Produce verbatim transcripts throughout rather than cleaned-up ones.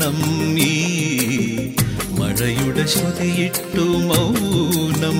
നാണം ഈ മഴയുടെ ശ്രുതിയിട്ടു മൗനം.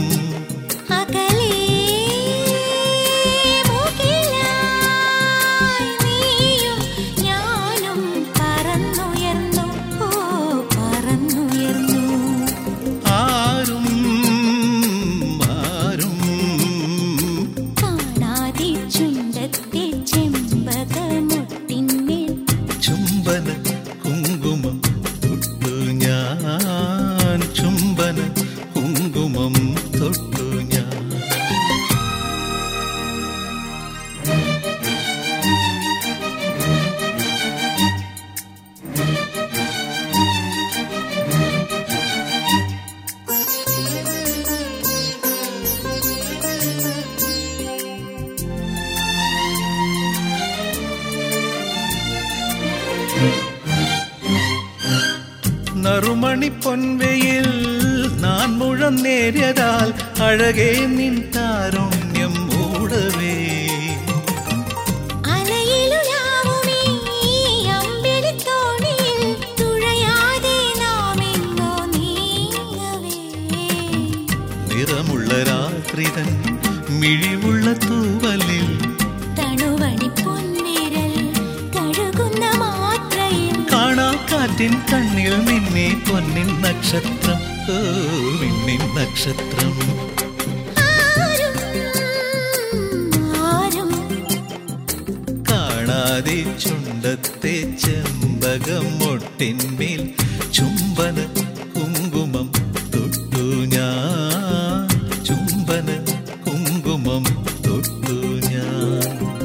നറുമണി പൊൻവെയിൽ നാൻ മുഴം നേരിയതാൽ അഴകേ നിൻ താരുണ്യം മൂടവേ. നിറമുള്ള രാത്രിതൻ മിഴിവുള്ള തൂവലിൽ കാറ്റിൻ കണ്ണിൽ മിന്നി പൊന്നിൻ നക്ഷത്രം. ഓ മിന്നിൻ നക്ഷത്രം. കാണാതെ ചുണ്ടത്തെ ചെമ്പകം മൊട്ടിന്മേൽ ചുംബന കുങ്കുമം തൊട്ടു ഞാൻ. ചുംബന കുങ്കുമം തൊട്ടു ഞാൻ.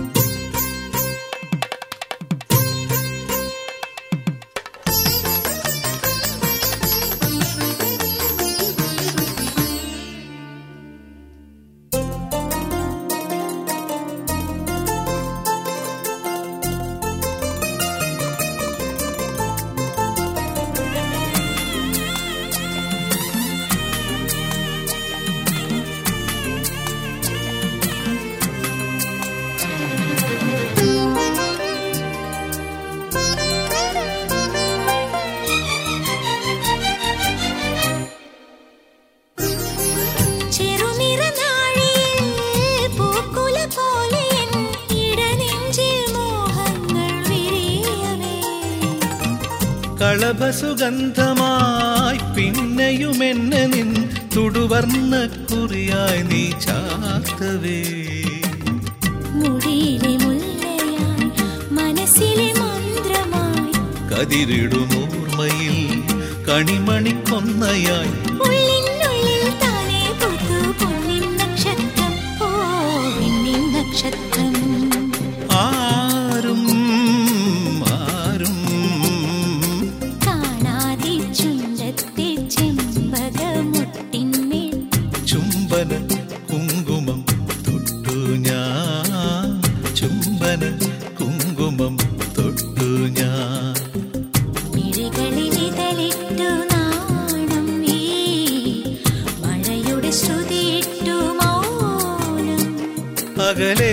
കളഭസുഗന്ധമായി പിന്നെയുമെന്നെ നിൻ തുടുവർണ്ണ കുറിയായി നീ ചാർത്തവേ. മുടിയിലെ മുല്ലയായി മനസ്സിലെ മന്ത്രമായി കതിരിടുമോർമ്മയിൽ കണിമണി കൊന്നയായി ഉള്ളിനുള്ളിൽ താനേ പൂത്തു പൊന്നിൻ നക്ഷത്രം. ഓ പൊന്നിൻ നക്ഷത്രം. ആരും ചുംബന കുങ്കുമം തൊട്ടു ഞാൻ. ചുംബന കുങ്കുമം തൊട്ടു ഞാൻ. മിഴികളിലിതളിട്ടു നാണം ഈ മഴയുടെ ശ്രുതിയിട്ടു മൗനം. അകലെ